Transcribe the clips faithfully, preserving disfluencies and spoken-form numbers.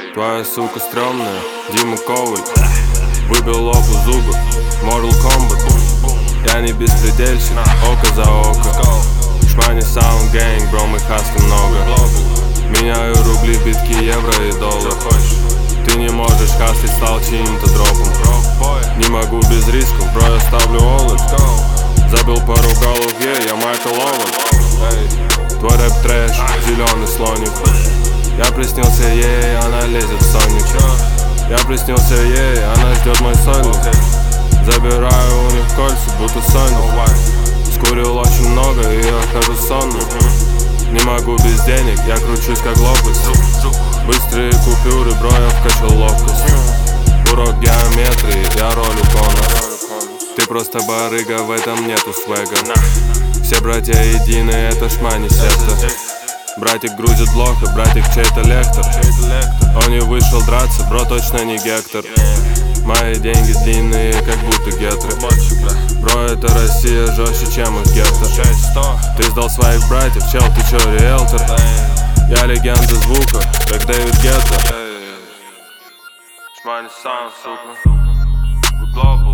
Твоя сука стрёмная, Дима Коваль. Выбил лопу зубы, Mortal Kombat. Я не беспредельщик, око за око. Шмани Sound Gang, бро, мы хаски много. Меняю рубли, битки, евро и доллар. Ты не можешь хаслить, стал чьим-то дропом. Не могу без рисков, бро, я ставлю олд. Забил пару голов, е, я Майкл Оуэн. Твой рэп трэш, зеленый слоник. Я приснился ей, она лезет в сонник. Я приснился ей, она ждет мой сольник. Забираю у них кольца, будто соник. Скурил очень много и я хожу сонный. Не могу без денег, я кручусь как лопасть. Быстрые купюры, бро, я вкачал ловкость. Урок геометрии, я ролю конус. Ты просто барыга, в этом нету свега. Все братья единые, это шмани секта. Братик грузит блок, и братик чей-то лектор. Он не вышел драться, бро, точно не Гектор. Мои деньги длинные, как будто гетры. Бро, это Россия жестче, чем их гетто. Ты сдал своих братьев, чел, ты чё, риэлтор? Я легенда звука, как Дэвид Гетто. Шмани Sound, сука. We global.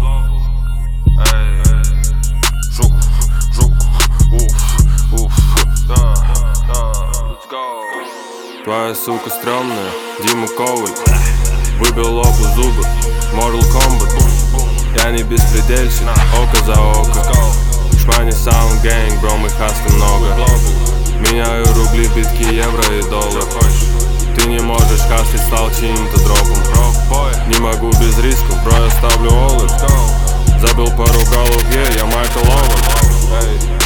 Жук, жук, уф, уф, да, да, let's go. Твоя сука стрёмная, Дима Коваль. Выбил лопу зубы, Mortal Kombat. Я не беспредельщик, око за око. Шмани Sound Gang, бро, мы хаски много. Меняю рубли, битки, евро и доллар. Ты не можешь хаслить, стал чьим-то дропом. Не могу без рисков, бро, я ставлю олд. Забил пару голов, е, я Майкл Оуэн.